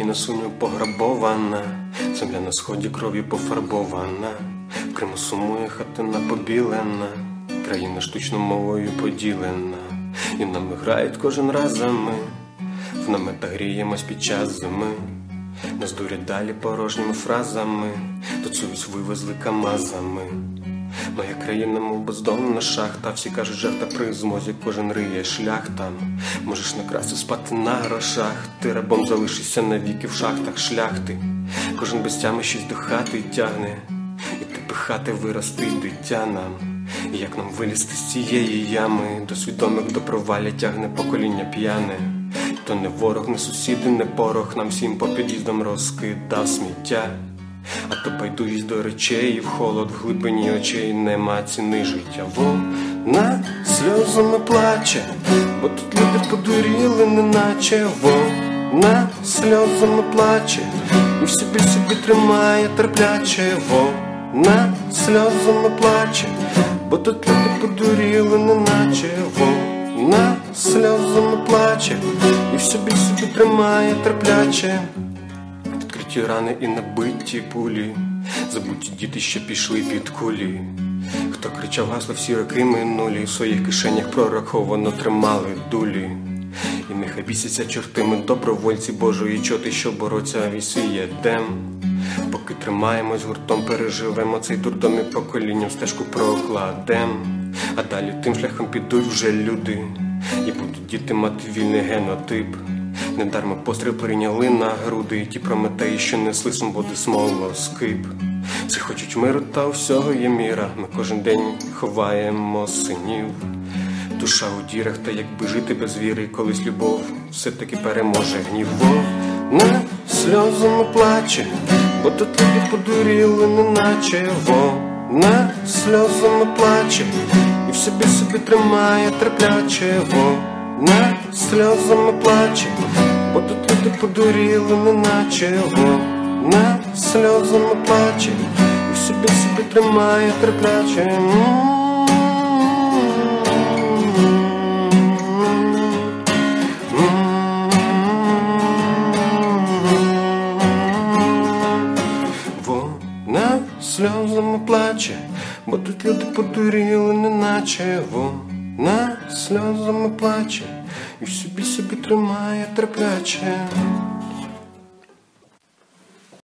Україна сум'ю пограбована, земля на сході кров'ю пофарбована, в Криму сумує хатина побілена, країна штучно мовою поділена, і нами грають кожен раз за ми, в наметах гріємось під час зими, нас дурять далі порожніми фразами, тут совість вивезли камазами. Моя країна, мов бездомна шахта, всі кажуть, жахта при змозі, кожен риє шлях там. Можеш накрасти спати на грошах, ти рабом залишишся навіки в шахтах шляхти. Кожен без тями щось до хати тягне, і ти пихати виростить дитя нам. І як нам вилізти з цієї ями, до свідомих до провалля тягне покоління п'яне. То не ворог, не сусіди, не порох, нам всім по під'їздам розкидав сміття. А то байдужість до речей, і в холод в глибині очей нема ціни життя. Вона сльозами плаче, бо тут люди подуріли, неначе. Вона сльозами плаче, і в собі тримає терпляче. Вона сльозами плаче, бо тут люди подуріли, неначе. Вона сльозами плаче, і в собі тримає терпляче. Відкриті рани і набиті пулі, забуті діти, що пішли під кулі. Хто кричав гасла всі роки минулі, в своїх кишенях прораховано тримали дулі. І нехай бісяться чорти, ми добровольці Божої чоти, що бороться вісіє дем. Поки тримаємось гуртом, переживемо цей дурдом і поколінням стежку прокладем. А далі тим шляхом підуть вже люди, і будуть діти мати вільний генотип. Недарма постріл прийняли на груди, ті прометеї, що несли свободи смолоскип. Всі хочуть миру, та у всього є міра, ми кожен день ховаємо синів. Душа у дірах, та якби жити без віри, колись любов все-таки переможе гнів. Вона сльозами плаче, бо тут люди подуріли, неначе. Вона сльозами плаче, і в собі тримає терпляче. Вона сльозами плаче, бо тут люди подуріли, неначе. Вона сльозами плаче, і в собі тримає терпляче. Вона сльозами плаче, бо тут люди подуріли, неначе. Вона сльозами плаче, і в собі тримає терпляче.